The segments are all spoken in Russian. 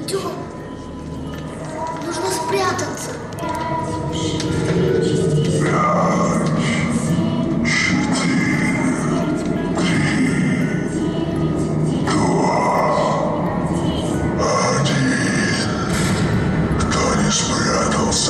Артем, нужно спрятаться. Кто не спрятался?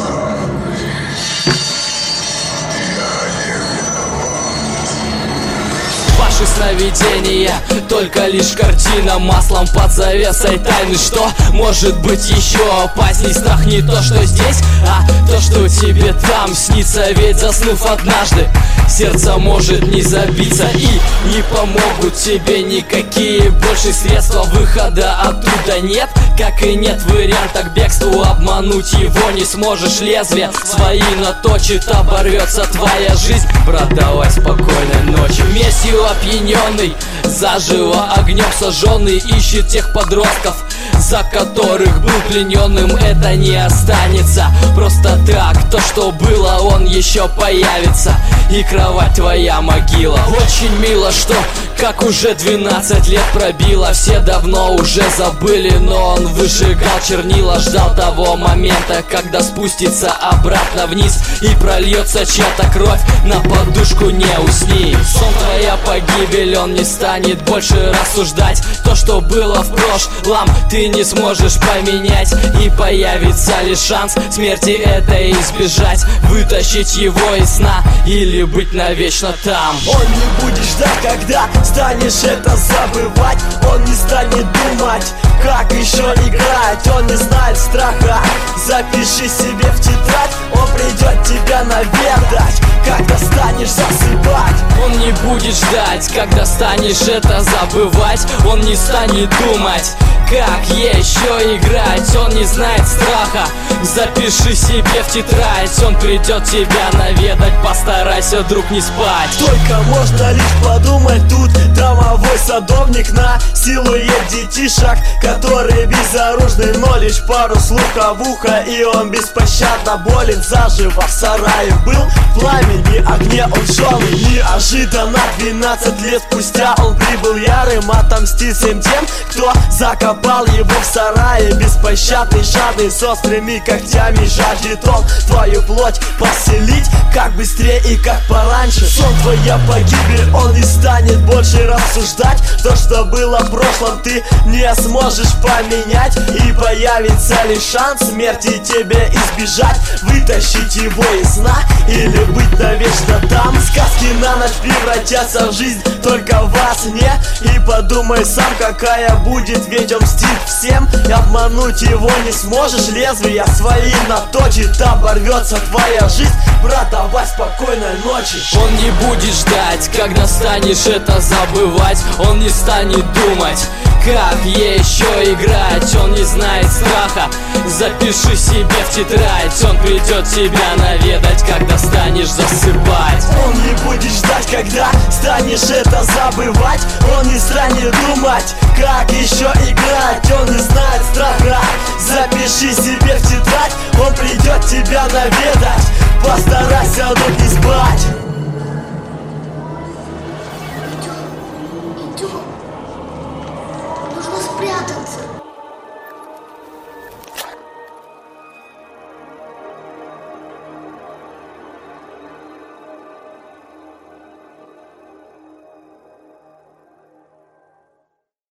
Ваши сновидения только лишь картина, маслом под завесой тайны. Что может быть еще опасней? Страх не то, что здесь, а то, что тебе там снится. Ведь заснув однажды, сердце может не забиться, и не помогут тебе никакие больше средства. Выхода оттуда нет, как и нет варианта к бегству. Обмануть его не сможешь, лезвие свои наточит, оборвется твоя жизнь. Брат, давай спокойной ночи. Местью опьяненный, заживо огнем сожженный, ищет тех подростков, за которых был плененным. Это не останется просто так. То, что было, он еще появится, и кровать твоя могила. Очень мило, что как уже 12 лет пробило, все давно уже забыли, но он выжигал чернила, ждал того момента, когда спустится обратно вниз и прольется чья-то кровь на подушку. Не усни, сон твоя погибель, он не станет больше рассуждать. То, что было в прошлом, ты не сможешь поменять, и появится лишь шанс смерти этой избежать. Вытащить его из сна или быть навечно там. Он не будет ждать, когда станешь это забывать. Он не станет думать, как еще играть. Он не знает страха, запиши себе в тетрадь. Он придет тебя наведать, когда станешь засыпать. Он не будет ждать, когда станешь это забывать. Он не станет думать, как еще играть. Он не знает страха, запиши себе в тетрадь. Он придет тебя наведать, постарайся, друг, не спать. Только можно лишь подумать, тут домовой садовник насилует детишек, которые безоружны, но лишь пару слухов в ухо. И он беспощадно болен, заживо в сарае был, в пламени огне он шел. И неожиданно 12 лет спустя он прибыл ярым отомстить всем тем, кто закопал его в сарае. Беспощадный, жадный, с острыми когтями жаждет он твою плоть поселить, как быстрее и как пораньше. Сон твоя погибель, он не станет больше рассуждать. То, что было в прошлом, ты не сможешь поменять, и появится лишь шанс смерти тебе избежать. Вытащить его из сна или быть навечно там. Сказки на ночь превратятся в жизнь только во сне. И подумай сам, какая будет, ведь он мстит всем. И обмануть его не сможешь, лезвия свои наточит, оборвется твоя жизнь. Брат, давай спокойной ночи. Он не будет ждать, когда станешь это забывать. Он не станет думать, как еще играть. Он не знает страха, запиши себе в тетрадь. Он придет тебя наведать, когда станешь засыпать. Он не будет ждать, когда станешь это забывать. Он не станет думать, как еще играть. Он не знает страха, запиши себе в тетрадь. Он придет тебя наведать, постарайся, друг, не спать.